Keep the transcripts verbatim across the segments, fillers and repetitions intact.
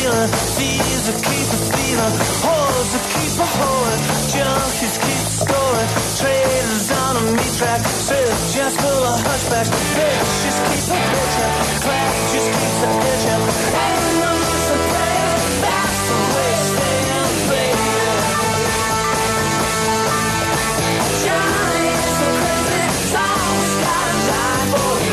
stealing, thieves that keep a stealing, whores that keep a whoring, junkies keep scoring, traders on a meat track, search just full of hushbacks, bitch just keeps a bitchin', class just keeps a itchin', ain't no use in praying, that's the way staying, baby. Johnny is so crazy, someone's gotta die for you.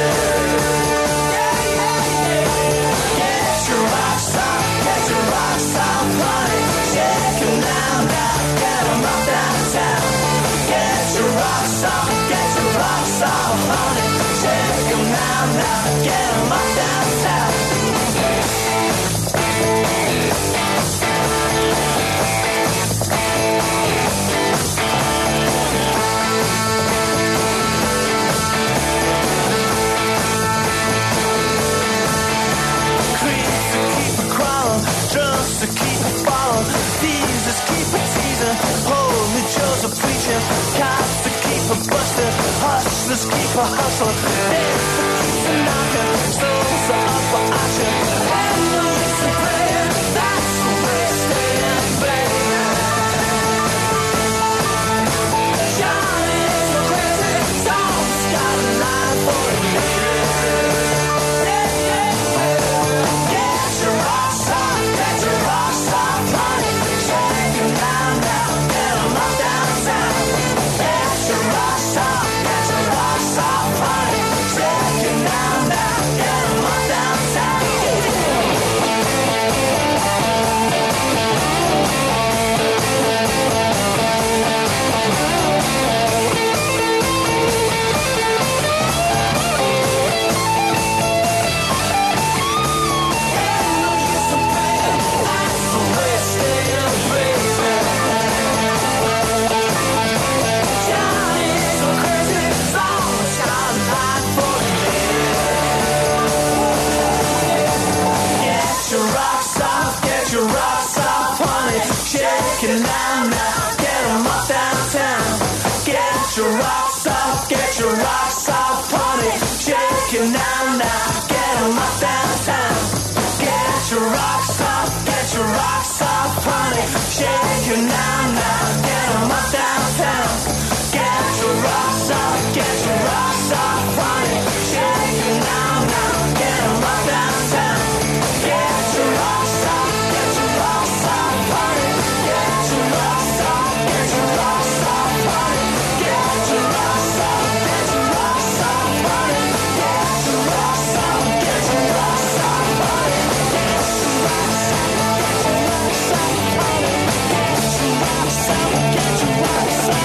Yeah, yeah, yeah. Get your rocks off, get your rocks off, honey. Shake 'em down, down, get 'em up downtown. Get your rocks off, get your rocks off, honey. Shake 'em down, down, get 'em up downtown. Creeps that keep a crawling, drunks that keep a falling, thieves that keep a teasing, holy Joe's a preaching, cops that keep a busting, hustlers keep a hustling, dance that keeps a knocking, souls are up for auction, and no use in praying, that's the way staying, baby. Johnny is so crazy, someone's got a line for you. Yeah, yeah, yeah. Get your rocks off, get your rocks off, honey. Shake 'em down, down, get 'em up downtown. Get your rocks off, get your rocks off, honey. Shake 'em down, down, get 'em up downtown. Ain't no use in praying, that's the way staying, baby. Johnny is so crazy, someone's got a line for you. Get your rocks off, get your rocks off, honey. Shake it down now, get 'em up downtown. Get your rocks off, get your rocks off, honey. Shake it down now, get 'em up downtown. Get your rocks off, get your rocks off, honey. Shake it down now, get 'em up downtown. Get your rocks off, get your rocks off, honey. Shake it down now, get 'em up downtown. Get your rocks off, get your rocks off, honey. Get your rocks off, get your rocks off, honey. Get your rocks off, get your rocks off, honey. Get your rocks off, get your rocks off, honey. Get your rocks off, get your rocks off, honey. Get your rocks off, get your rocks off,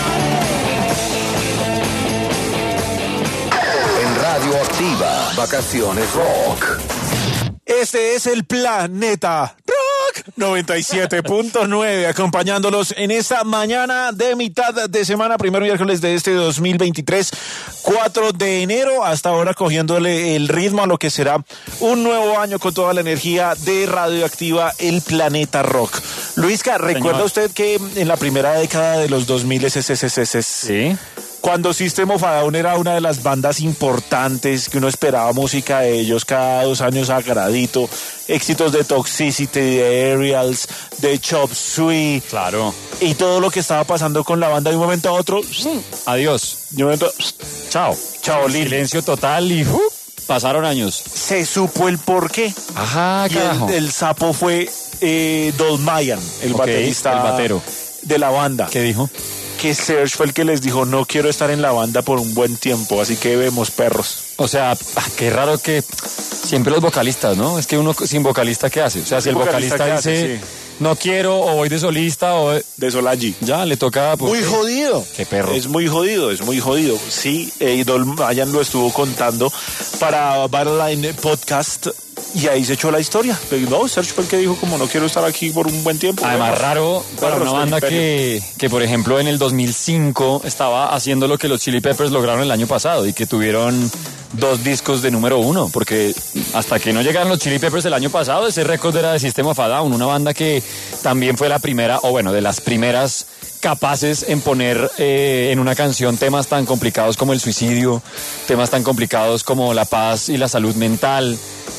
honey. En Radio Activa, Vacaciones Rock. Este es el Planeta Rock noventa y siete punto nueve, acompañándolos en esta mañana de mitad de semana, primer miércoles de este dos mil veintitrés, cuatro de enero, hasta ahora cogiéndole el ritmo a lo que será un nuevo año con toda la energía de Radioactiva, el Planeta Rock. Luisca, ¿recuerda Señor. usted que en la primera década de los dos mil, Sí. cuando System of a Down era una de las bandas importantes, que uno esperaba música de ellos cada dos años sagradito, éxitos de Toxicity, de Aerials, de Chop Suey, Claro. y todo lo que estaba pasando con la banda de un momento a otro, Adiós. de un momento, Chao. chao, Lil. Silencio total y ¡uh! Pasaron años. Se supo el porqué. Ajá, Y el, el sapo fue eh, Don Mayan, el Ok, baterista el batero. de la banda. ¿Qué dijo? Que Serge fue el que les dijo, no quiero estar en la banda por un buen tiempo, así que vemos perros. O sea, ah, qué raro que siempre los vocalistas, ¿no? Es que uno sin vocalista, ¿qué hace? O sea, si el vocalista, vocalista, ¿qué dice, hace? Sí. no quiero, o voy de solista, o De Solange. ya le toca... pues, Muy jodido. Qué perro. Es muy jodido, es muy jodido. Sí, eh, Don Mayan lo estuvo contando para Barline Podcast y ahí se echó la historia. Pero no, Serge fue el que dijo como no quiero estar aquí por un buen tiempo. Además, Bueno, raro para perros una del banda imperio. que, que, por ejemplo, en el dos mil cinco estaba haciendo lo que los Chili Peppers lograron el año pasado y que tuvieron dos discos de número uno, porque hasta que no llegaron los Chili Peppers el año pasado, ese récord era de System of a Down, una banda que también fue la primera, o bueno, de las primeras capaces en poner eh, en una canción temas tan complicados como el suicidio, temas tan complicados como la paz y la salud mental,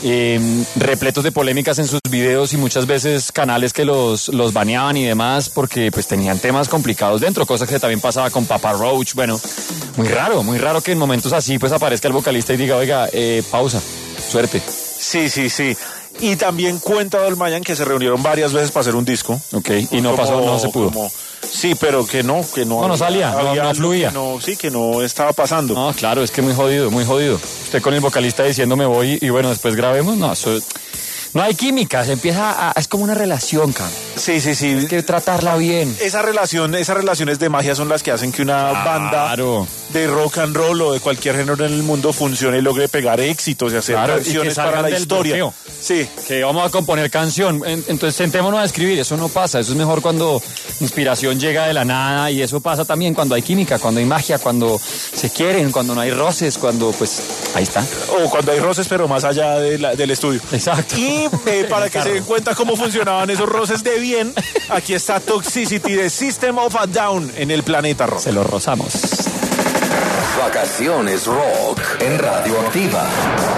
eh, repletos de polémicas en sus videos y muchas veces canales que los, los baneaban y demás porque pues tenían temas complicados dentro, cosas que también pasaba con Papa Roach. Bueno, muy raro, muy raro que en momentos así pues aparezca el vocalista y diga, oiga, eh, pausa, suerte. Sí, sí, sí. Y también cuenta Dolmayan que se reunieron varias veces para hacer un disco. Ok, y no pasó, no se pudo. Como, sí, pero que no, que no. No, no salía, no, no fluía. Que no, sí, que no estaba pasando. No, claro, es que muy jodido, muy jodido. Usted con el vocalista diciendo me voy y bueno, después grabemos, no, eso... No hay química, se empieza a... Es como una relación, cabrón. Sí, sí, sí. Hay que tratarla bien. Esa relación, esas relaciones de magia son las que hacen que una claro. banda de rock and roll o de cualquier género en el mundo funcione y logre pegar éxitos y hacer claro, canciones y que para la historia. Bloqueo. Sí. Que vamos a componer canción. Entonces sentémonos a escribir. Eso no pasa. Eso es mejor cuando inspiración llega de la nada y eso pasa también cuando hay química, cuando hay magia, cuando se quieren, cuando no hay roces, cuando pues ahí está. O cuando hay roces, pero más allá de la, del estudio. Exacto. Y eh, para que se den cuenta cómo funcionaban esos roces de bien, aquí está Toxicity de System of a Down en el Planeta Rock. Se los rozamos. Vacaciones Rock en Radioactiva.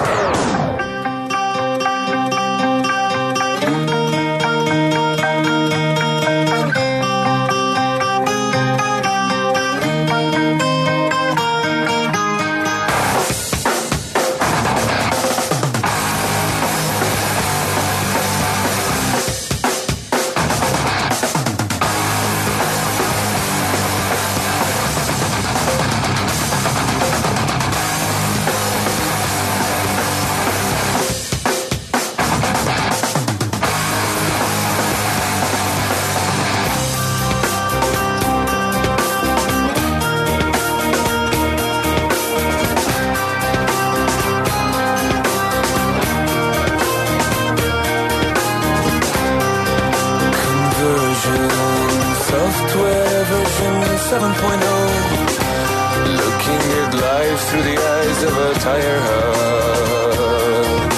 seven point oh, looking at life through the eyes of a tire hub.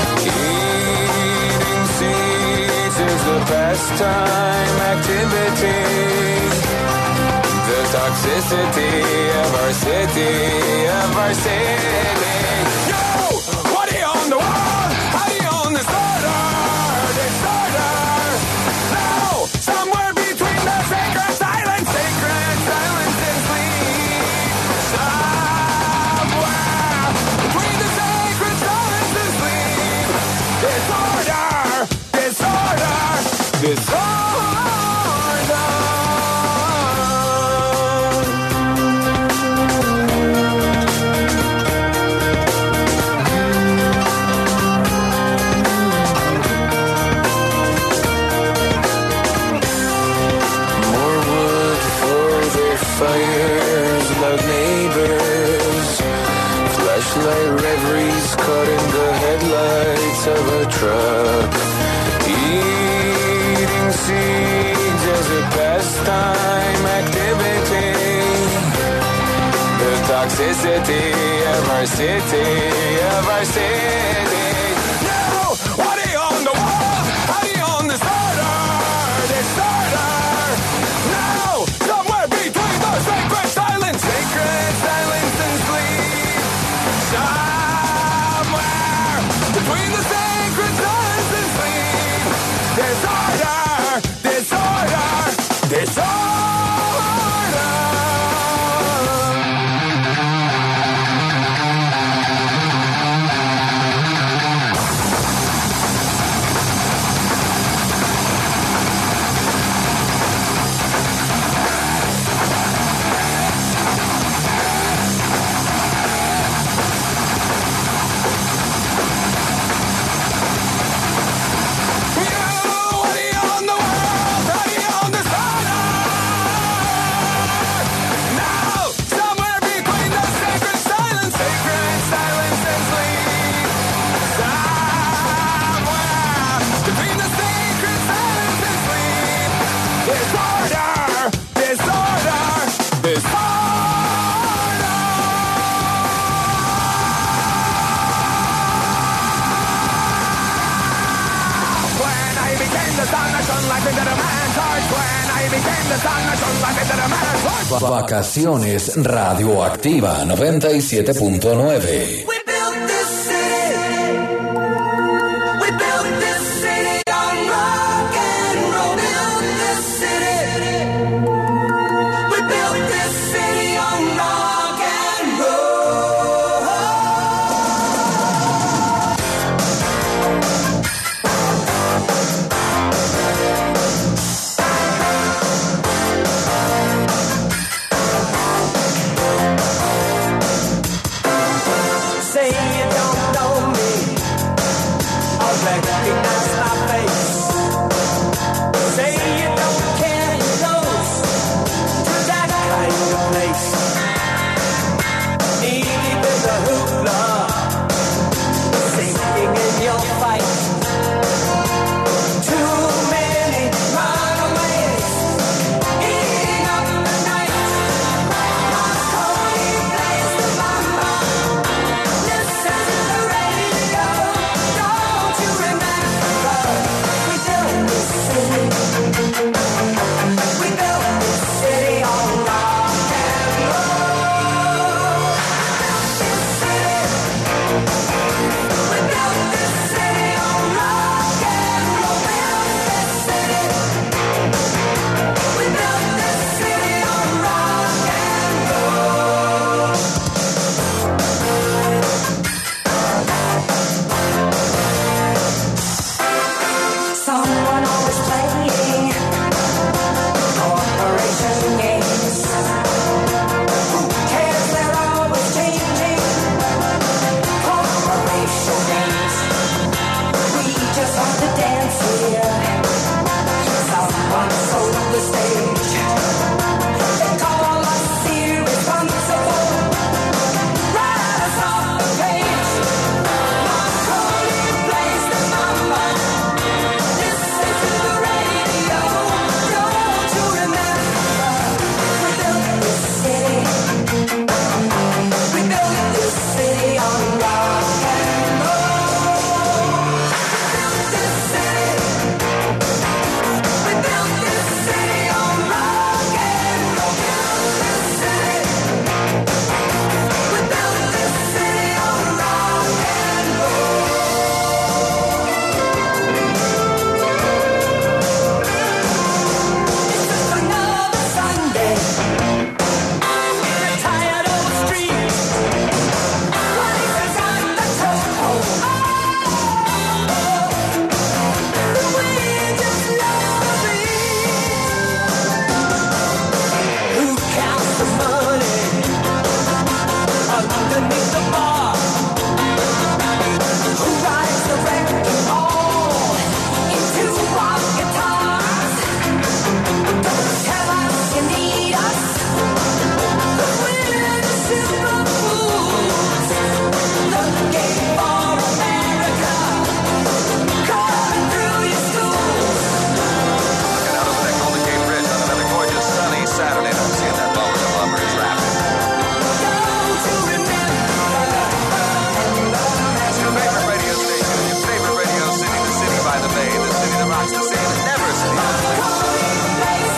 Eating seeds is a pastime activity. The toxicity of our city, of our city. Yo, what are you on the wall? How do you on the disorder? Disorder. Now, somewhere between the sacred silence, sacred silence and sleep. Somewhere between the sacred silence and sleep. Disorder, disorder, disorder. Fires, loud neighbors, flashlight reveries caught in the headlights of a truck. Eating seeds as a pastime activity. The toxicity of our city, of our city. Now, what are you on the wall? How are you on the disorder? Disorder. Now, somewhere between the sacred silence, sacred silence and sleep. Somewhere between the sacred silence and sleep. Disorder, disorder, disorder. Vacaciones Radioactiva noventa y siete punto nueve. We built this city. much the same as never, city.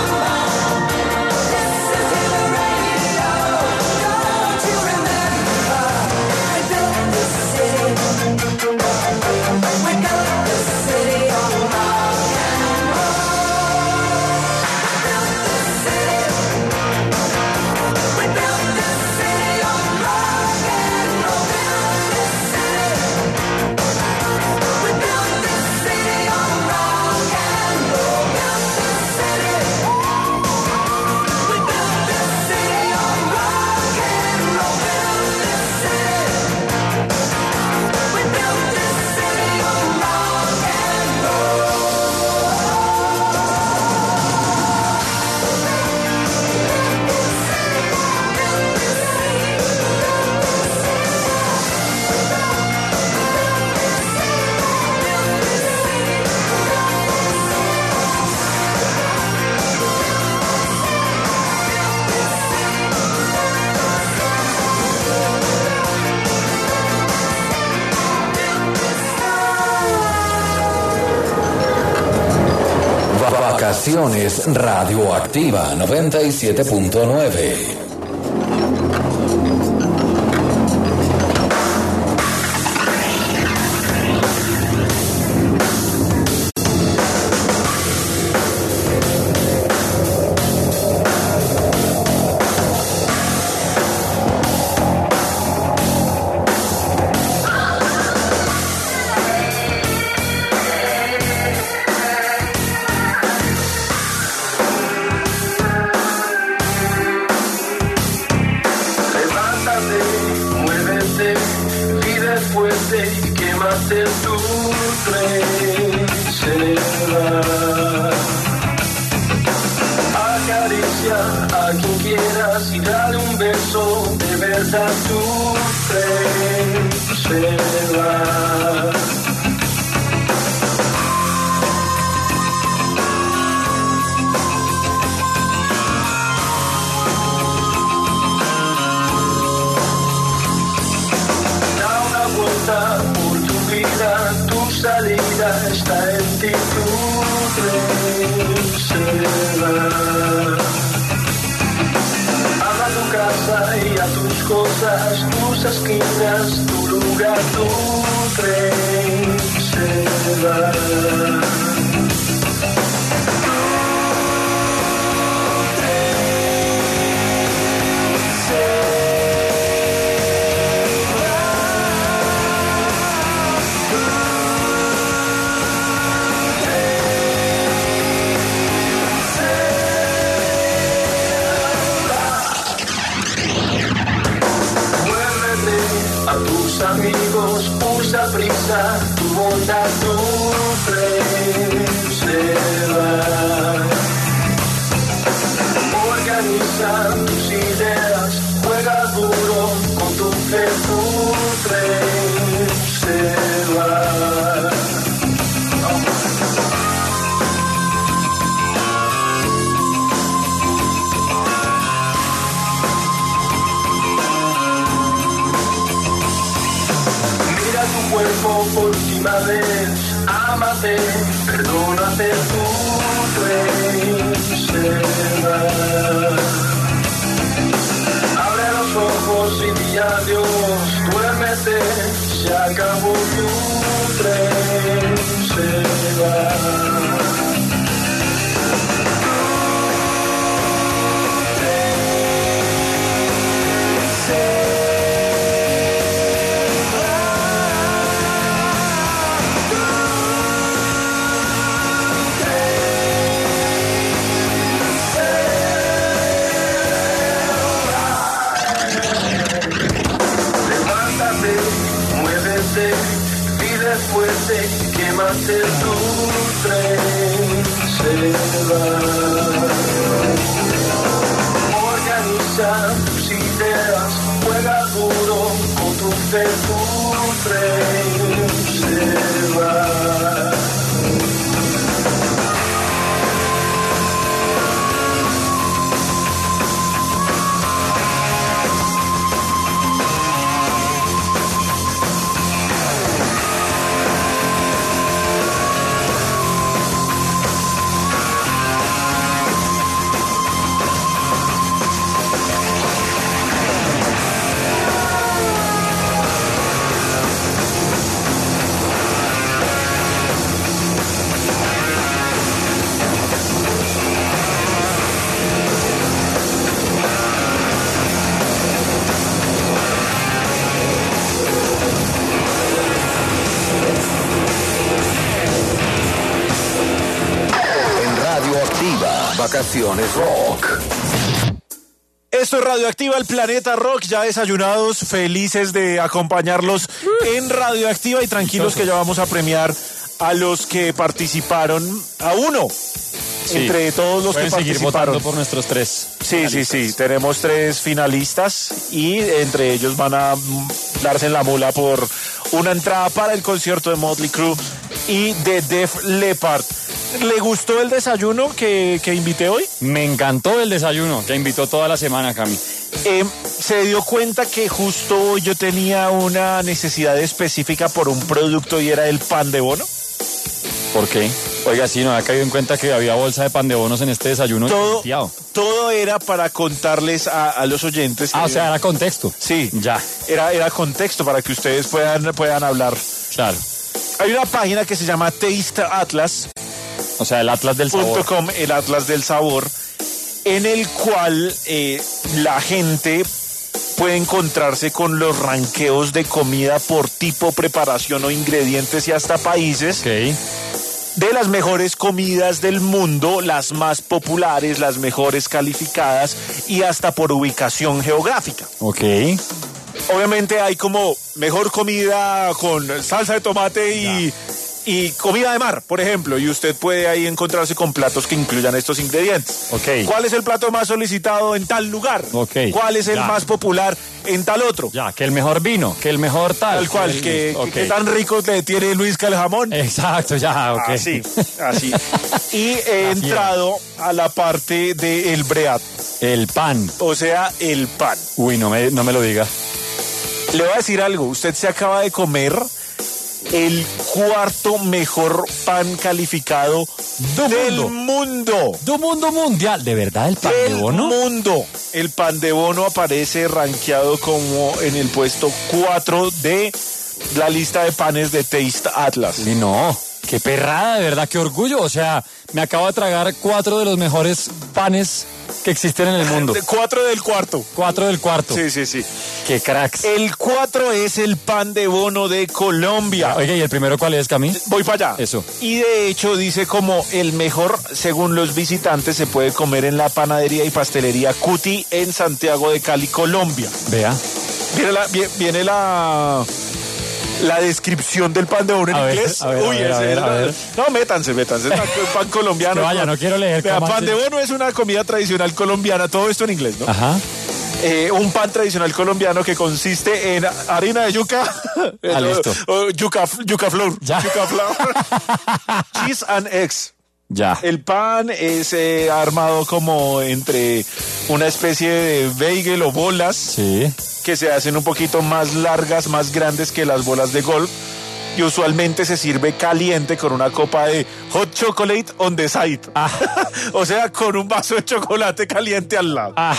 Vacaciones Radioactiva noventa y siete punto nueve. Por última vez, ámate, perdónate, tu tren se va. Abre los ojos y di adiós, duérmete, se acabó tu tren se va. Fuerte, quémate, tu tren se va. Organiza tus ideas, juega duro con tu fe, tu tren se va. Radioactiva, vacaciones rock. Esto es Radioactiva, el planeta rock, ya desayunados, felices de acompañarlos en Radioactiva y tranquilos que ya vamos a premiar a los que participaron, a uno, Sí. entre todos los Pueden que seguir participaron. votando por nuestros tres. Sí, sí, sí, tenemos tres finalistas y entre ellos van a mm, darse en la mula por una entrada para el concierto de Motley Crue y de Def Leppard. ¿Le gustó el desayuno que, que invité hoy? Me encantó el desayuno que invitó toda la semana, Cami. Eh, ¿Se dio cuenta que justo hoy yo tenía una necesidad específica por un producto y era el pan de bono? ¿Por qué? Oiga, sí, no había caído en cuenta que había bolsa de pan de bonos en este desayuno. Todo, Tiao. todo era para contarles a, a los oyentes. Ah, que- o sea, era contexto. Sí, Ya, era, era contexto para que ustedes puedan, puedan hablar. claro. Hay una página que se llama taste atlas O sea, el Atlas del punto Sabor. com, el Atlas del Sabor, en el cual eh, la gente puede encontrarse con los ranqueos de comida por tipo, preparación o ingredientes y hasta países. Ok, De las mejores comidas del mundo, las más populares, las mejores calificadas y hasta por ubicación geográfica. ok. Obviamente hay como mejor comida con salsa de tomate y, y comida de mar, por ejemplo, y usted puede ahí encontrarse con platos que incluyan estos ingredientes. Ok. ¿Cuál es el plato más solicitado en tal lugar? Ok. ¿Cuál es el Ya. más popular en tal otro? Ya, que el mejor vino, que el mejor tal. Tal cual, El- que, ok. que- que tan rico le tiene Luisca el jamón. Exacto, ya, ok. Así, así. Y he Así entrado a la parte del bread, El pan. o sea, el pan. Uy, no me, no me lo diga. Le voy a decir algo, usted se acaba de comer el cuarto mejor pan calificado Do del mundo. mundo. Do mundo mundial. ¿De verdad el pan de Del bono? mundo. El pan de bono aparece rankeado como en el puesto cuatro de la lista de panes de Taste Atlas. Uy, no. Qué perrada, de verdad, qué orgullo. O sea, me acabo de tragar cuatro de los mejores panes que existen en el mundo. De cuatro del cuarto. Cuatro del cuarto. Sí, sí, sí. Qué cracks. El cuatro es el pan de bono de Colombia. Oiga, ¿y el primero cuál es, Cami? Voy para allá. Eso. Y de hecho dice como el mejor, según los visitantes, se puede comer en la panadería y pastelería Cuti en Santiago de Cali, Colombia. Vea. Viene la, vi- viene la, la descripción del pan de bono en A ver, inglés. a ver, a ver, a ese ver, es a la- ver. No, métanse, métanse. Es un pan colombiano. Que vaya, no quiero leer, Vea, ¿cómo pan así? de bono es una comida tradicional colombiana. Todo esto en inglés, ¿no? Ajá. Eh, un pan tradicional colombiano que consiste en harina de yuca, Ah, listo. o- o yuca, yuca flour, Ya. yuca flour, cheese and eggs. Ya. El pan es eh, armado como entre una especie de bagel o bolas Sí. que se hacen un poquito más largas, más grandes que las bolas de golf. Y usualmente se sirve caliente con una copa de hot chocolate on the side. Ah. O sea, con un vaso de chocolate caliente al lado. Ah.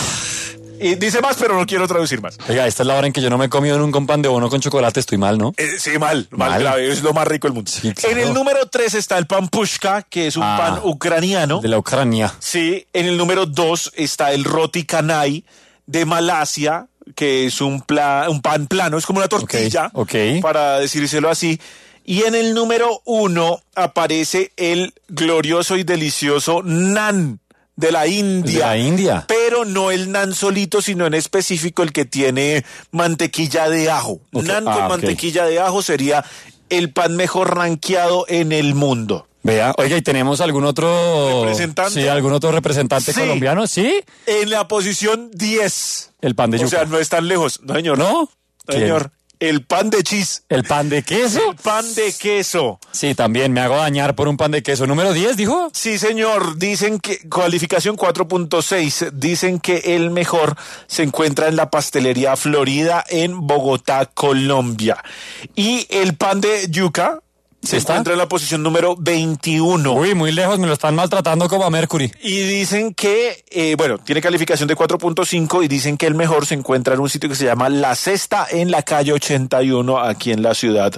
Y dice más, pero no quiero traducir más. Oiga, esta es la hora en que yo no me he comido nunca un pan de bono con chocolate. Estoy mal, ¿no? Eh, sí, mal, mal, Mal. grave, es lo más rico del mundo. Sí, claro. En el número tres está el pan pushka, que es un Ah. pan ucraniano. De la Ucrania. Sí, en el número dos está el roti canai de Malasia, que es un, pla- un pan plano, es como una tortilla, ok. para decírselo así. Y en el número uno aparece el glorioso y delicioso naan de la India. De la India. Pero no el naan solito, sino en específico el que tiene mantequilla de ajo. Ok, Naan ah, con ok. mantequilla de ajo sería el pan mejor rankeado en el mundo. Vea, oiga, ¿y tenemos algún otro ¿Representante? Sí, algún otro representante Sí. colombiano? Sí. En la posición diez. El pan de O yuca. sea, no es tan lejos. No, señor. ¿No? No, señor. El pan de cheese. El pan de queso. El pan de queso. Sí, también me hago dañar por un pan de queso. Número diez, dijo. Sí, señor. Dicen que cualificación cuatro punto seis. Dicen que el mejor se encuentra en la pastelería Florida en Bogotá, Colombia. Y el pan de yuca se ¿Está? encuentra en la posición número veintiuno. Uy, muy lejos, me lo están maltratando como a Mercury. Y dicen que, eh, bueno, tiene calificación de cuatro punto cinco y dicen que el mejor se encuentra en un sitio que se llama La Cesta en la calle ochenta y uno aquí en la ciudad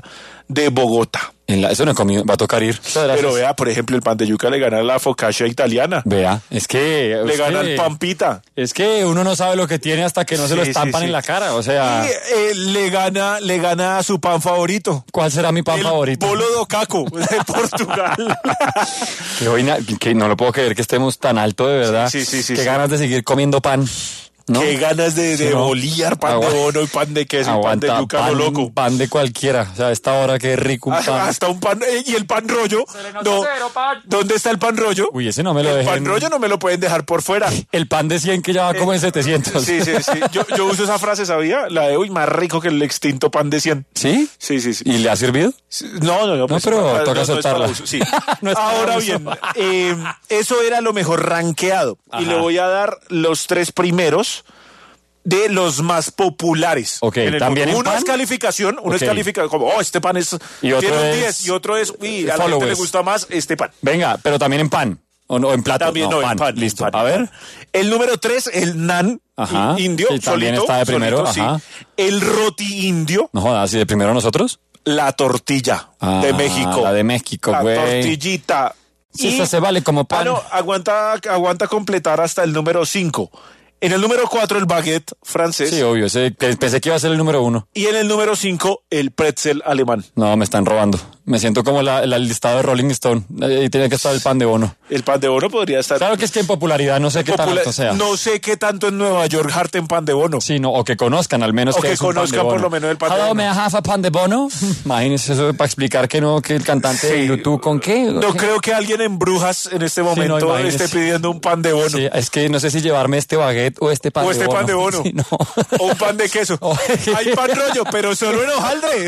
de Bogotá. En la- eso no he comido, va a tocar ir. Muchas gracias. Pero vea, por ejemplo, el pan de yuca le gana a la focaccia italiana. Vea, es que... Le es gana que- al pampita. Es que uno no sabe lo que tiene hasta que no se lo Sí, estampan sí, sí. en la cara, o sea... Y eh, le gana, le gana a su pan favorito. ¿Cuál será mi pan el favorito? bolo do caco de Portugal. Que, hoy na- que no lo puedo creer que estemos tan alto, de verdad. Sí, sí, sí, Qué sí. ganas de seguir comiendo pan, ¿no? Qué ganas de, de Sí, ¿no? bolillar, pan Agua- de bono y pan de queso y pan Aguanta, de yuca pan, lo loco. pan de cualquiera. O sea, a esta hora qué rico un Ah, pan. hasta un pan eh, y el pan rollo. No. ¿Dónde está el pan rollo? Uy, ese no me lo el dejen. pan rollo no me lo pueden dejar por fuera. El pan de cien que ya va como en setecientos. Sí, sí, sí. Yo, yo uso esa frase, ¿sabía? La de uy, más rico que el extinto pan de cien. ¿Sí? Sí, sí, sí. ¿Y le ha servido? No, no, no. pues, pero no, toca no es para aceptarla. uso, sí. No es para Ahora uso. bien, eh, eso era lo mejor rankeado. Ajá. Y le voy a dar los tres primeros de los más populares. Ok, en el ¿también mundo. en Uno pan? es calificación, uno Ok. es calificación como, oh, este pan es, Y otro tiene un es diez, y otro es, uy, a la gente followers. le gusta más este pan. Venga, pero también en pan. O no, en plato. También no, en pan. Listo. en pan. A ver. El número tres, el nan Ajá. i- indio, Sí, también solito. está de primero, solito, sí. ajá. El roti indio, No jodas, ¿y de primero nosotros? la tortilla Ah, de México. La de México, La güey. tortillita. Sí, Y- esa se vale como pan. Ah, no, aguanta, aguanta completar hasta el número cinco. En el número cuatro, el baguette francés. Sí, obvio. Ese, pe- pensé que iba a ser el número uno. Y en el número cinco, el pretzel alemán. No, me están robando. Me siento como la, la- el listado de Rolling Stone. Ahí tiene que estar el pan de bono. El pan de bono podría estar. Claro que es que en popularidad no sé qué tan popular- alto sea. No sé qué tanto en Nueva York harten pan de bono. Sí, no, o que conozcan al menos O que que es un pan de conozcan por bono. lo menos el pan de Hello, bono. may I have a pan de bono? Imagínense eso para explicar que no, que el cantante de Sí. YouTube con qué. No creo que alguien en Brujas en este no, momento imagínese. esté pidiendo un pan de bono. Sí, es que no sé si llevarme este baguette o este pan O de este bono. pan de bono. Sí, no. O un pan de queso. O- Hay pan rollo, pero solo en hojaldre.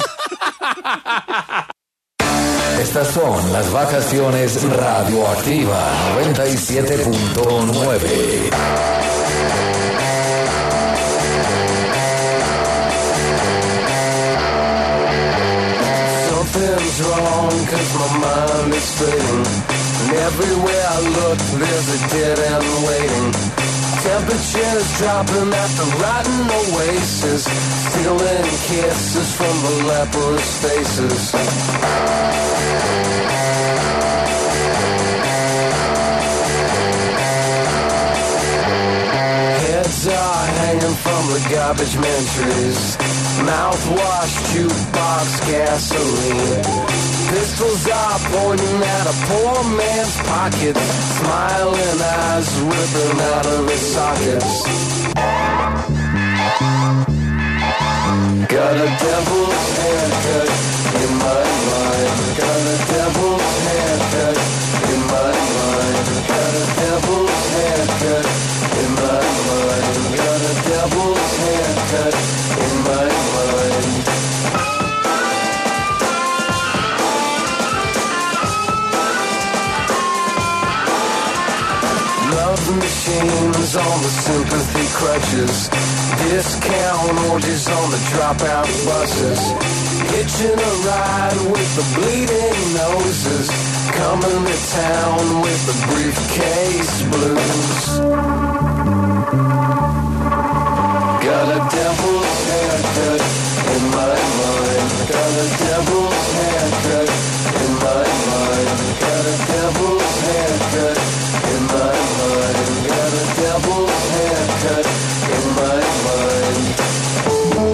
Estas son las vacaciones radioactiva noventa y siete punto nueve. Something's wrong cause my mind is fading. And everywhere I look there's a dead end waiting. Temperatures dropping at the rotten oasis, stealing kisses from the leprous faces. Heads are hanging from the garbage man trees. Mouthwash, jukebox, gasoline. Pistols are pointing at a poor man's pockets. Smiling eyes ripping out of his sockets. Got a devil's haircut in my mind. Got a devil's haircut in my mind. Got a devil's haircut in my mind. Got a devil's haircut in my mind. Love machines on the sympathy crutches. Discount orgies on the dropout buses. Hitching a ride with the bleeding noses. Coming to town with the briefcase blues. Got a devil's haircut in my mind. Got a devil's haircut in my mind. Got a devil's haircut in my mind. Got a devil's haircut in my mind.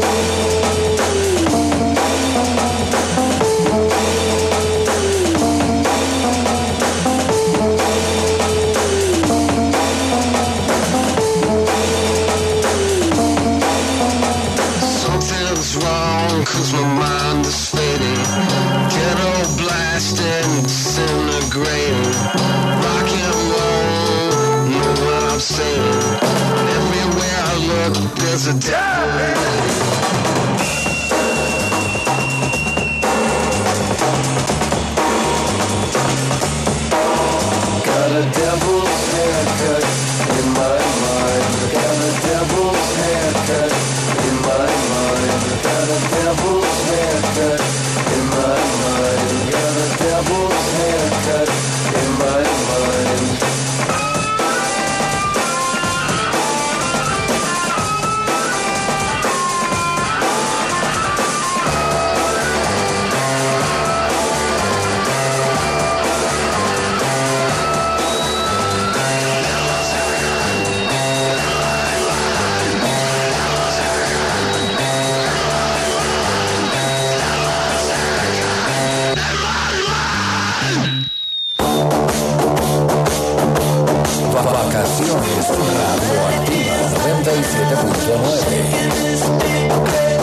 punto nueve.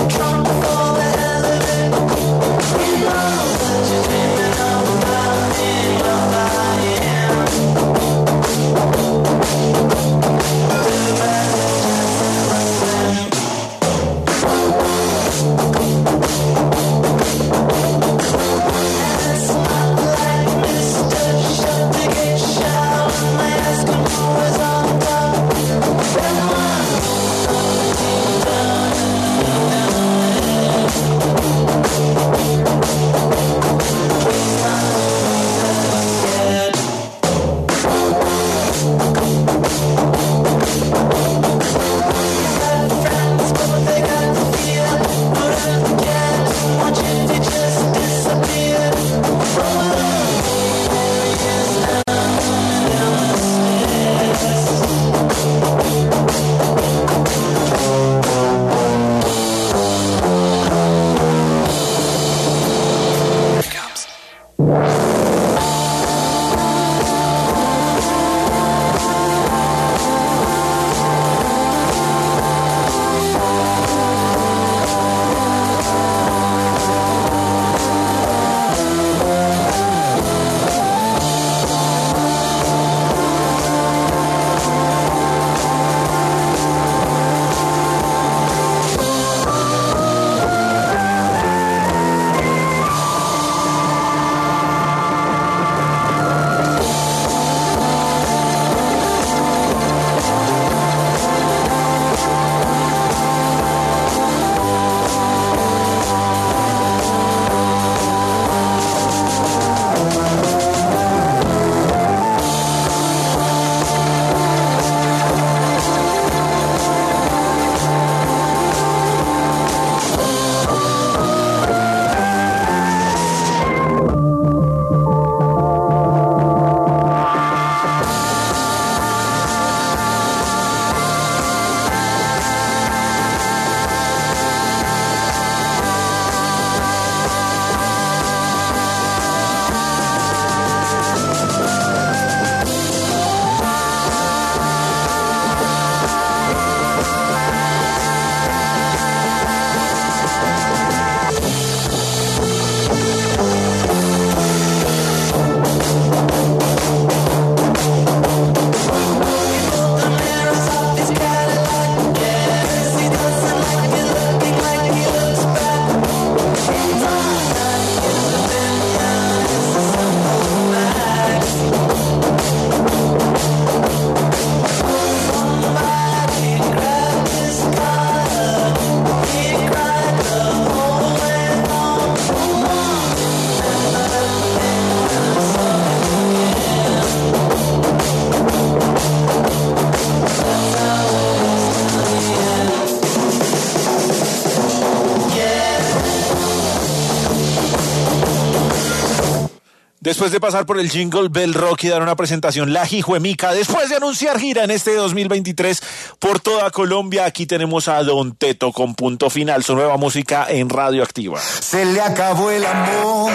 Después de pasar por el Jingle Bell Rock y dar una presentación La Hijuemica, después de anunciar gira en este dos mil veintitrés por toda Colombia, aquí tenemos a Don Teto con Punto Final, su nueva música en Radioactiva. Se le acabó el amor,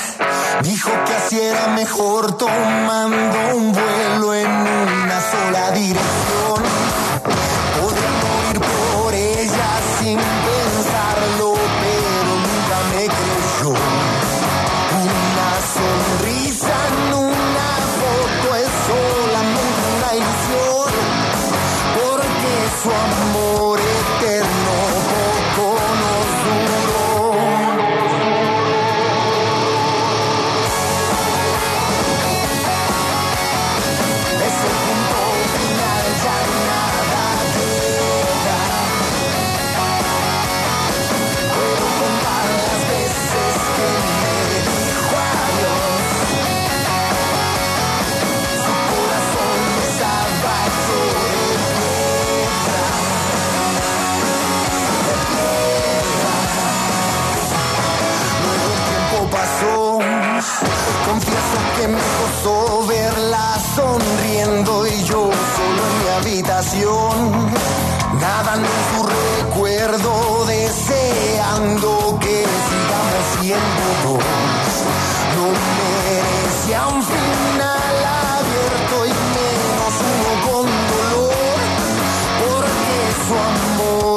dijo que así era mejor, tomando un vuelo en una sola dirección. Podría morir por ella sin pensarlo, pero nunca me creyó. Una sonrisa en una foto es solamente una ilusión, porque su amor eterno poco nos duró. Es el punto final, ya nada queda. Puedo contar las veces que me dijo adiós. Su corazón estaba hecho de piedra, de piedra. Luego el tiempo pasó, confieso que me costó verla sonriendo y yo solo en mi habitación, nadando en su recuerdo, deseando que sigamos siendo dos. No merecía un final abierto y menos uno con dolor, porque su amor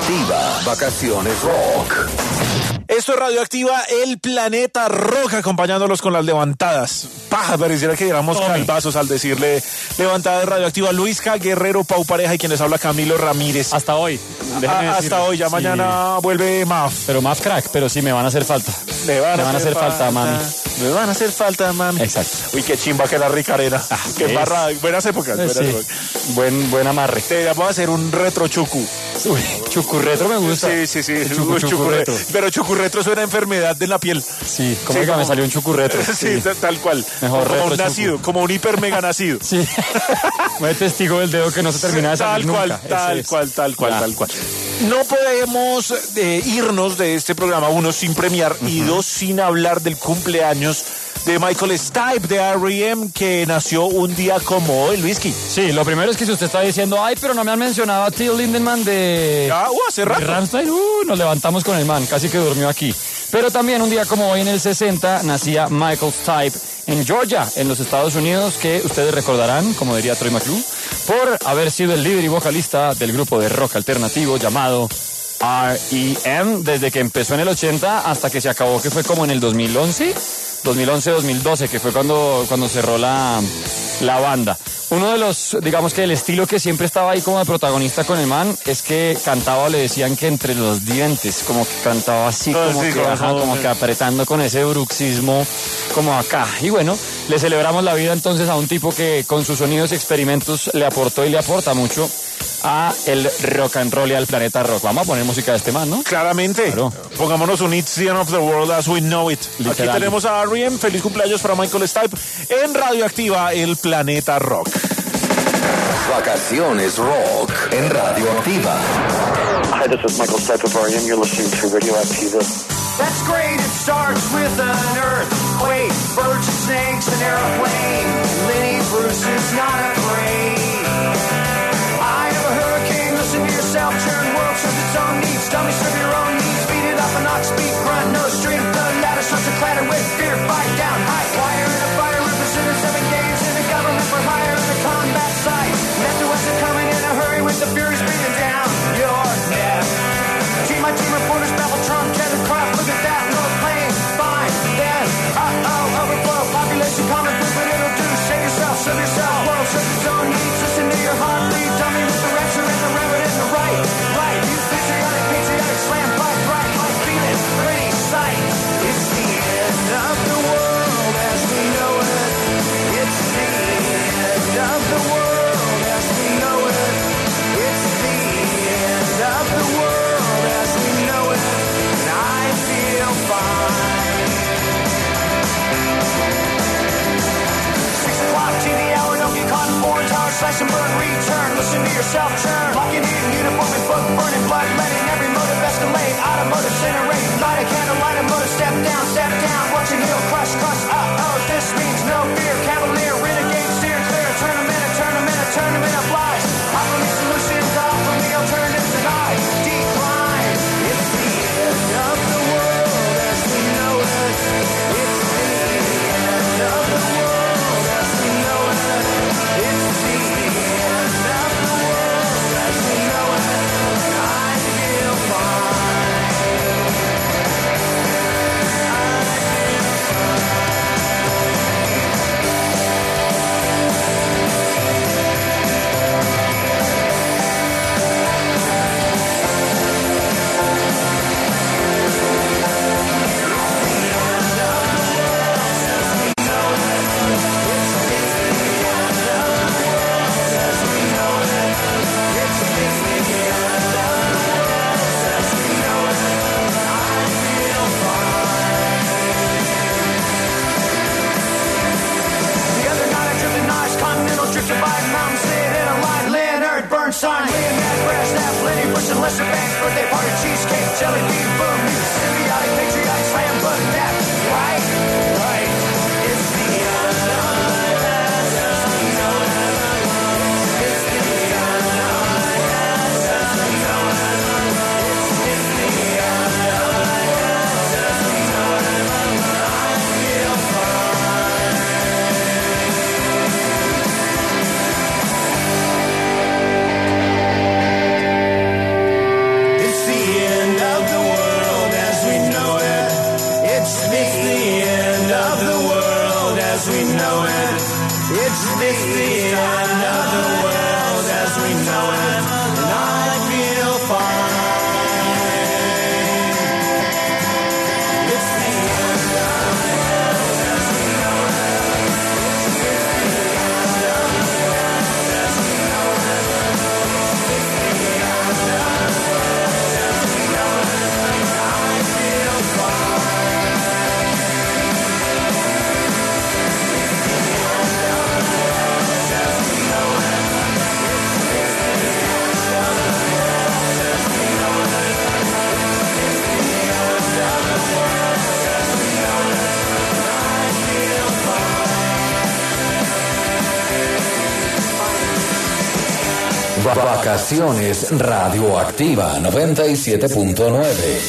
Radioactiva, vacaciones rock. Esto es Radioactiva, el planeta rock, acompañándolos con las levantadas. Paja, pareciera que éramos calvazos al decirle levantada de Radioactiva. Luisca, Guerrero, Pau Pareja y quienes habla Camilo Ramírez. Hasta hoy. A, hasta hoy, ya sí. Mañana vuelve Maf. Pero Maf crack, pero sí me van a hacer falta. Le van, me a, van a hacer falta, falta, mami. Me van a hacer falta, mami. Exacto. Uy, qué chimba que la rica arena. Ah, qué es. barra, buenas épocas. Buenas sí. épocas. Buen, buen amarre. Te vamos a hacer un retro chucu. Uy, chucurretro me gusta. Sí, sí, sí. Chucu, chucurretro. Pero chucurretro suena a enfermedad de la piel. Sí, como sí, que como... me salió un chucurretro. Sí, sí. tal cual. Mejor como retro un nacido, chucu. como un hiper mega nacido. Sí. Me testigo del dedo que no se termina de salir tal cual, nunca. Tal cual, tal cual, ya. tal cual. No podemos eh, irnos de este programa, uno sin premiar uh-huh. y dos sin hablar del cumpleaños de Michael Stipe de R E M, que nació un día como hoy, Luisky. Sí, lo primero es que si usted está diciendo, ay, pero no me han mencionado a Till Lindemann de, ah, uh, hace rato. de Rammstein, uh, nos levantamos con el man, casi que durmió aquí. Pero también un día como hoy en el sesenta nacía Michael Stipe en Georgia, en los Estados Unidos, que ustedes recordarán, como diría Troy McClure, por haber sido el líder y vocalista del grupo de rock alternativo llamado R E M, desde que empezó en el ochenta hasta que se acabó, que fue como en el dos mil once, dos mil once, dos mil doce, que fue cuando, cuando cerró la, la banda. Uno de los, digamos que el estilo que siempre estaba ahí como de protagonista con el man es que cantaba, le decían que entre los dientes, como que cantaba así, oh, como, sí, que, ajá, como que apretando con ese bruxismo como acá. Y bueno, le celebramos la vida entonces a un tipo que con sus sonidos y experimentos le aportó y le aporta mucho a el rock and roll y al planeta rock. Vamos a poner música de este man, ¿no? Claramente. Claro. Pongámonos un It's the End of the World as We Know It. Literal. Aquí tenemos a R E M. Feliz cumpleaños para Michael Stipe en Radioactiva, el planeta rock. Vacaciones rock en Radioactiva. Hi, this is Michael Stipe of R E M. You're listening to Radioactiva. That's great. It starts with an earthquake, birds and snakes, an airplane. Lenny Bruce is not afraid. Listen to yourself, turn world serves its own needs. Dummy serve your own needs. Beat it up and not speak, grunt, no strength. The ladder starts to clatter with fear. Fight down, high wire in a fire. Represented seven games in the government for hire in the combat site. Left to west are coming in a hurry with the furies breathing down your neck. Team my team reporters babble Trump, Kevin Kraft. Look at that, no plane. Fine, then, uh-oh, overflow. Population common food, but it'll do. Shake yourself, serve yourself. World serves its own needs. Listen to your heartbeat. Dummy with the rapture and the reverend. Right, right, you patriotic, patriotic, slam, fight, right, I feel it, pretty sight. It's the end of the world as we know it. It's the end of the world as we know it. It's the end of the world as we know it. And I feel fine. Six o'clock, T V hour, don't get caught in foreign tower, slash and burn, return. Listen to yourself, churn. Locking in uniform and book, burning blood, letting every motive escalate. Automotive incinerate, light a candle, light a motor, step down, step down. Watching heel, crush, crush, uh-oh. This means no fear, cavalier, renegade, steer clear. Tournament, a tournament, a tournament of lies. Offer me solutions, offer me alternatives, and I decline. It's the end of the world as we know it. It's the end of the world as we know it. It's the end of the world as we know it. I feel fine. Bernstein, Liam, Mad Brass, Nap, Lenny, Bush, and Lester Banks, birthday party, cheesecake, jelly bean, boom, symbiotic, patriotic, slam, button, that, right, right, it's the end of the world as we know it, it's the end of the world as we know it, it's the end of the world as we know it, I feel fine. It's we know it. It's this the end of the world as we know it. And I feel fine. It's the end of the world as we know it. It's the end of the world as we know it. It's the end of the world as we know it. And I feel fine. Vacaciones Radioactiva noventa y siete punto nueve.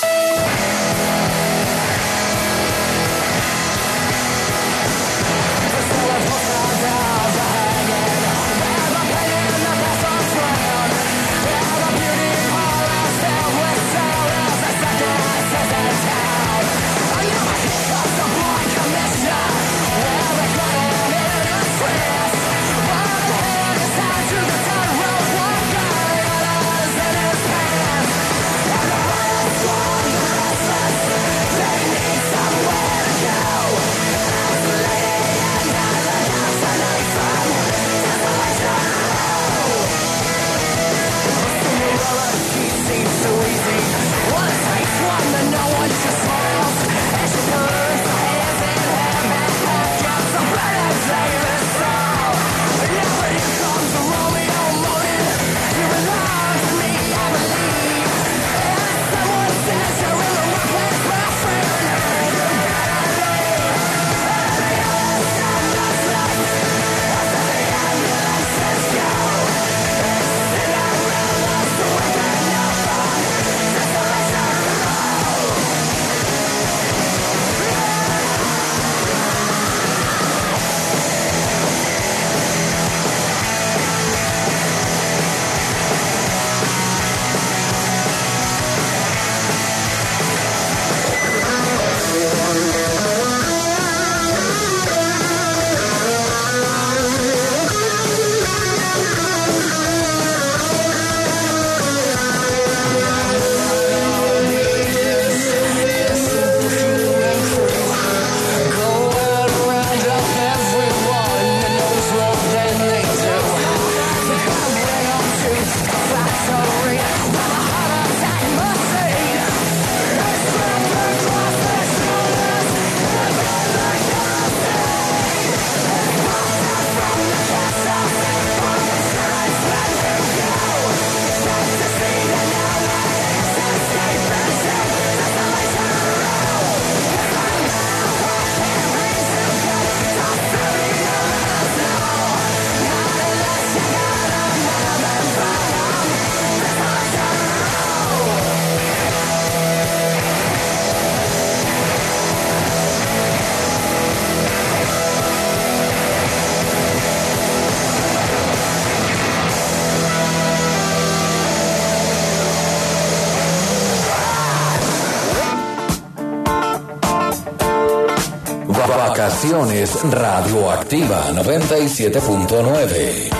Vacaciones Radioactiva noventa y siete punto nueve.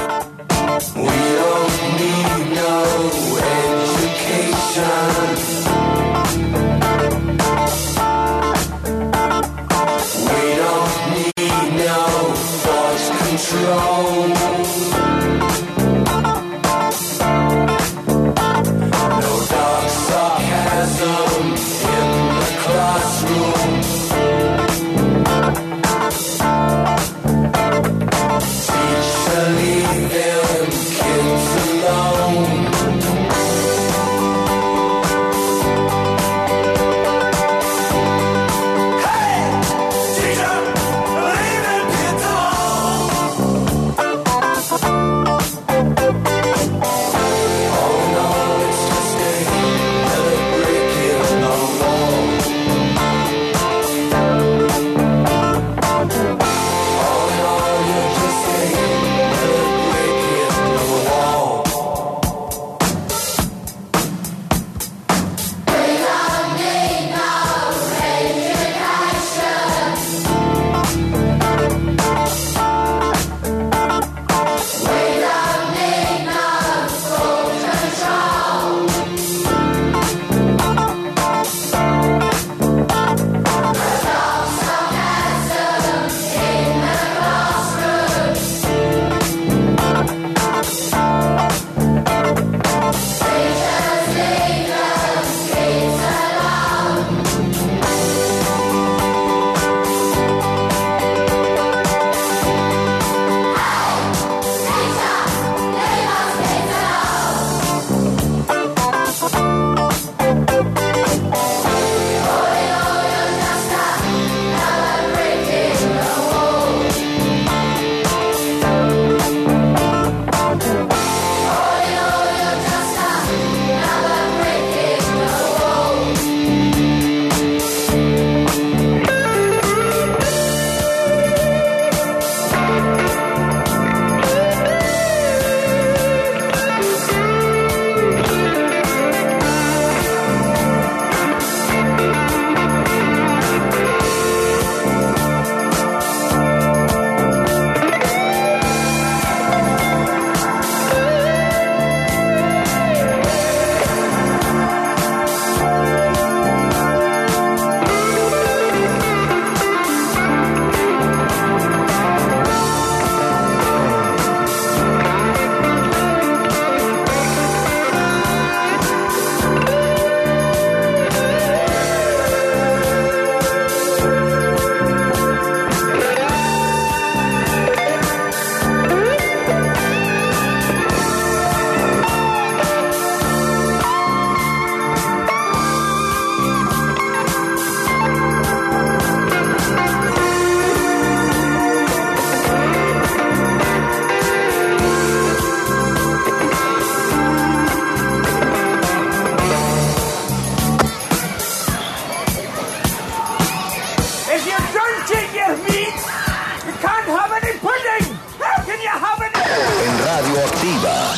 We don't need no education. We don't need no thought control. No dark sarcasm in the classroom. Teacher, leave them kids alone.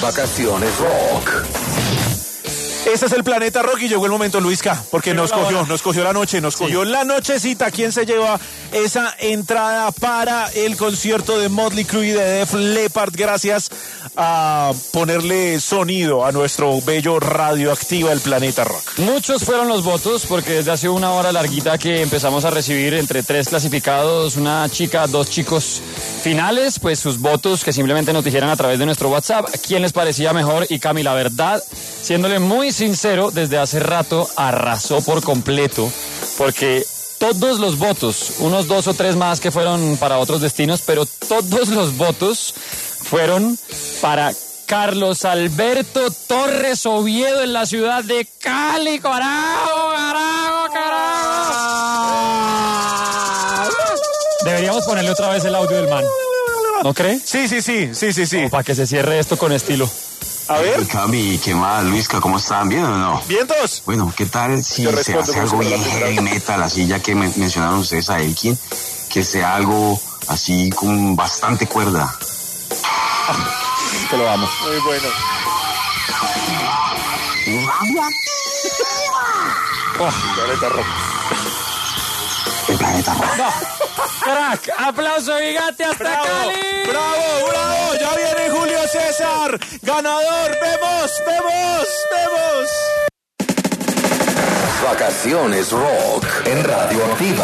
Vacaciones Rock. Este es el Planeta Rock y llegó el momento, Luisca, porque Llegó nos la cogió, hora. nos cogió la noche, nos Sí. cogió la nochecita. ¿Quién se lleva esa entrada para el concierto de Motley Crue y de Def Leppard? Gracias a ponerle sonido a nuestro bello Radioactiva, el Planeta Rock. Muchos fueron los votos porque desde hace una hora larguita que empezamos a recibir entre tres clasificados, una chica, dos chicos finales, pues sus votos que simplemente nos dijeran a través de nuestro WhatsApp quién les parecía mejor. Y Cami, la verdad, siéndole muy sincero, desde hace rato arrasó por completo porque todos los votos, unos dos o tres más que fueron para otros destinos, pero todos los votos fueron para Carlos Alberto Torres Oviedo en la ciudad de Cali. ¡Carajo, carajo, carajo! Deberíamos ponerle otra vez el audio del man, ¿no cree? Sí, sí, sí, sí, sí, sí. Como para que se cierre esto con estilo. A ver, Cami, ¿qué más? Luisca, ¿cómo están? ¿Bien o no? vientos. Bueno, ¿qué tal si Yo se respondo hace como algo si fuera bien la primera heavy metal, así ya que me- mencionaron ustedes a Elkin, que sea algo así con bastante cuerda? Que lo vamos. Muy bueno. Planeta Rock. El planeta rock. Crack, aplauso gigante hasta ¡Bravo! Cali. ¡Bravo, bravo! ¡Ya viene Julio César! ¡Ganador! ¡Vemos, vemos, vemos! Vacaciones Rock en Radioactiva.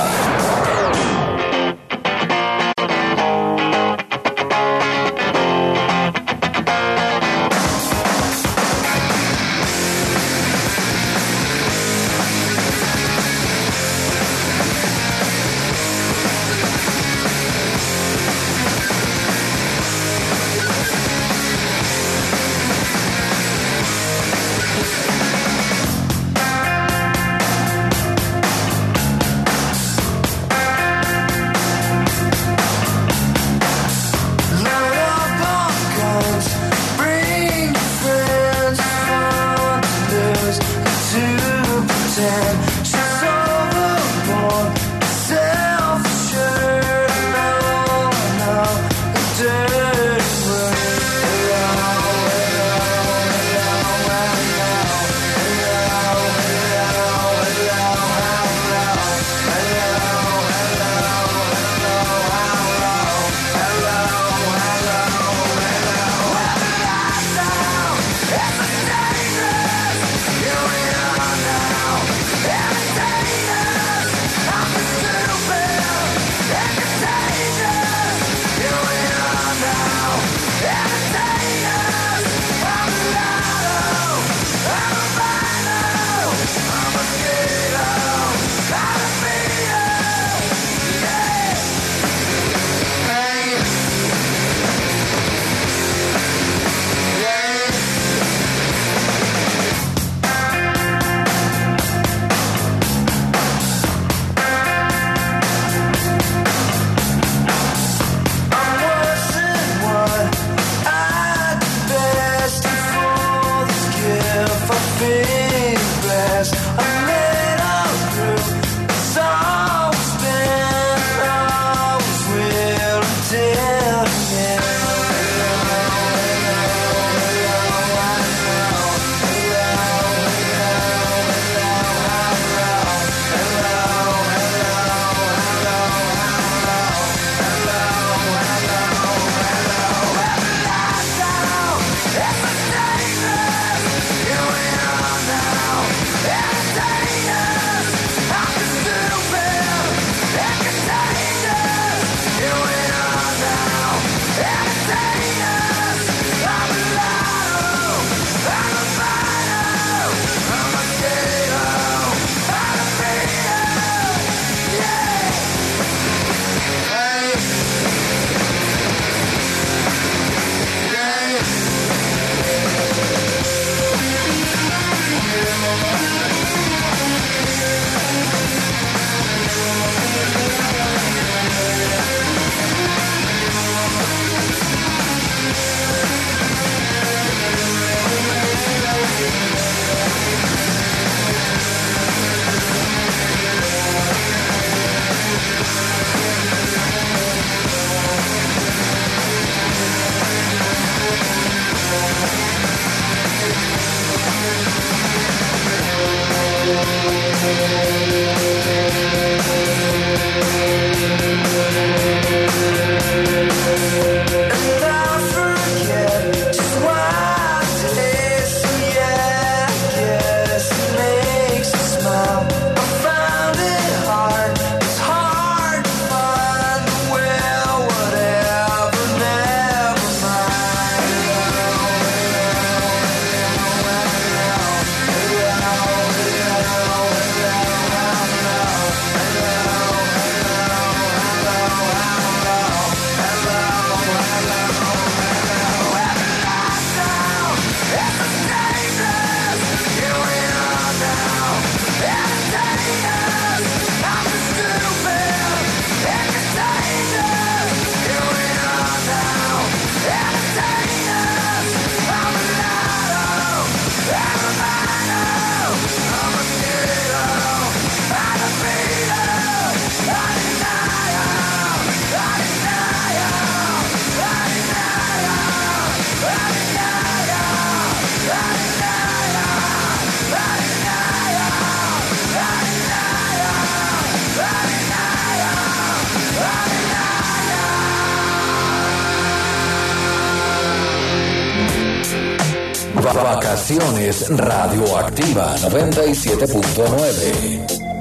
Vacaciones Radioactiva noventa y siete punto nueve.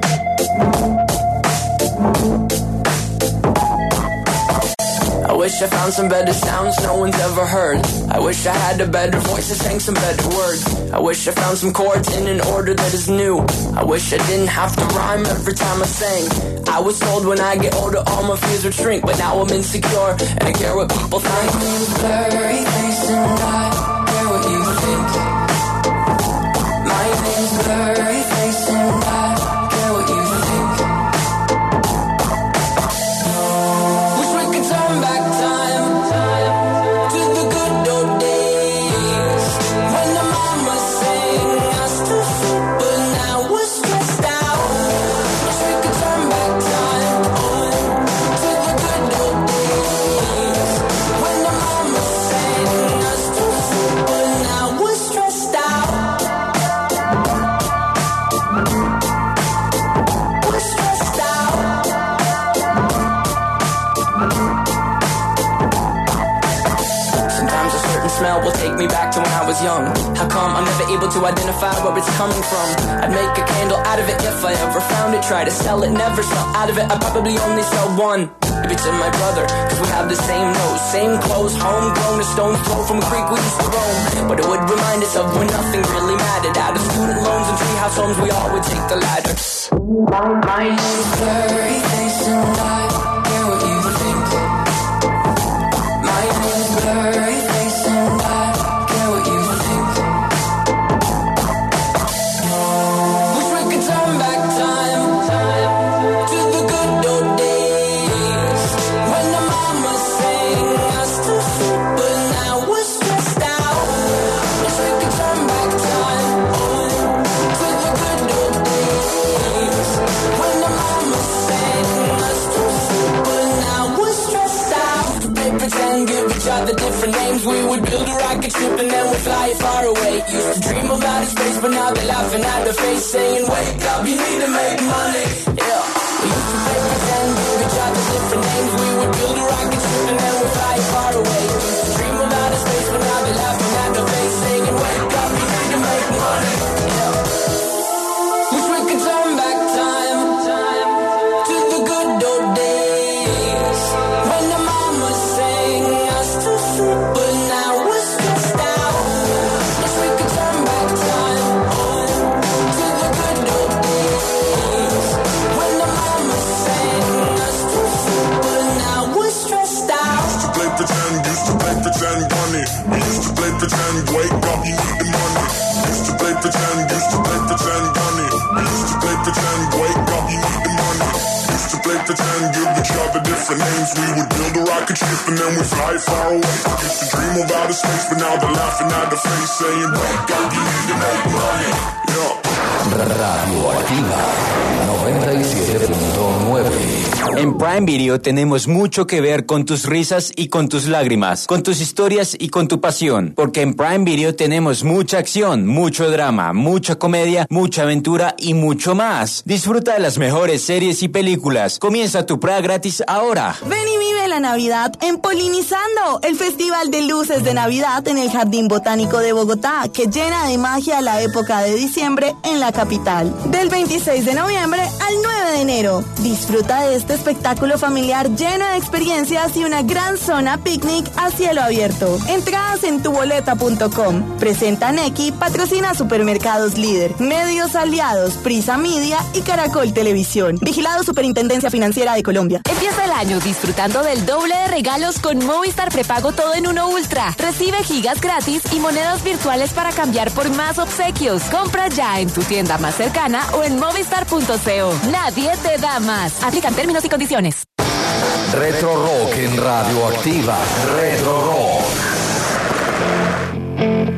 I wish I found some better sounds no one's ever heard. I wish I had a better voice to sang some better words. I wish I found some chords in an order that is new. I wish I didn't have to rhyme every time I sang. I was told when I get older all my fears would shrink, but now I'm insecure and I care what people think. My name's Blurry Face and I care what you think. My name's Blurry Face and I care what you think. Wish we could turn back time to the good old days when the mama sang us to sleep, but now we're stressed out. Wish we could turn back time to the good old days when the mama sang us to sleep, but now we're stressed out. We're stressed out. Sometimes a certain smell will take me back to when I was young. How come I'm never able to identify where it's coming from? I'd make a candle out of it if I ever found it. Try to sell it, never sell out of it. I'd probably only sell one. Maybe to my brother, cause we have the same nose, same clothes, homegrown, a stone throw from a creek we used to roam. But it would remind us of when nothing really mattered. Out of student loans and treehouse homes, we all would take the ladder. My name's Blurry Face and I care what you think. My name's Blurry Face and I care what you think. Wish we could turn back time to the good old days when the mama sang us to sleep, but now we're stressed out. Wish we could turn back time to the good old days when the mama sang us to sleep, but now we're stressed out. Used to play pretend, give each other different names. We would build a rocket ship and then we'd fly it far away. Used to dream of outer space, but now they're laughing at the face, saying, wake up, you need to make money. Yeah. We used to play pretend, give each other different names. We would build a rocket ship and then we'd fly it far away. Used to dream of outer space, but now they're laughing at the face, saying, wake up, you need to make money. Yeah. Wish we could turn back time to the good old days when the mama sang us to sleep, but now we're stressed out. Wish we could turn back time to the good old days when the mama sang us to sleep, but now we're stressed out. Used to play pretend, used to play pretend, money. We used to play pretend, wake up, you need the money. Used to play pretend, used to play pretend, money. We used to play pretend, wake up, you need the money. Used to play pretend, give each other different names. We would build a rocket ship and then we'd fly far away. Used to dream of outer space, but now they're laughing at the face, saying, wake up, you need to make money. Yeah. Radioactiva noventa y siete punto nueve. En Prime Video tenemos mucho que ver con tus risas y con tus lágrimas, con tus historias y con tu pasión, porque en Prime Video tenemos mucha acción, mucho drama, mucha comedia, mucha aventura y mucho más. Disfruta de las mejores series y películas. Comienza tu prueba gratis ahora. Ven y vive la Navidad en Polinizando, el festival de luces de Navidad en el Jardín Botánico de Bogotá, que llena de magia la época de diciembre en la capital. Del veintiséis de noviembre al nueve de enero. Disfruta de este espectáculo familiar lleno de experiencias y una gran zona picnic a cielo abierto. Entradas en tu boleta punto com. Presenta Neki, patrocina Supermercados Líder, Medios Aliados, Prisa Media y Caracol Televisión. Vigilado Superintendencia Financiera de Colombia. Empieza el año disfrutando del doble de regalos con Movistar Prepago Todo en Uno Ultra. Recibe gigas gratis y monedas virtuales para cambiar por más obsequios. Compra ya en tu tienda más cercana o en movistar punto co. Nadie te da más. Aplican términos y condiciones. Retro Rock en Radioactiva. Retro Rock.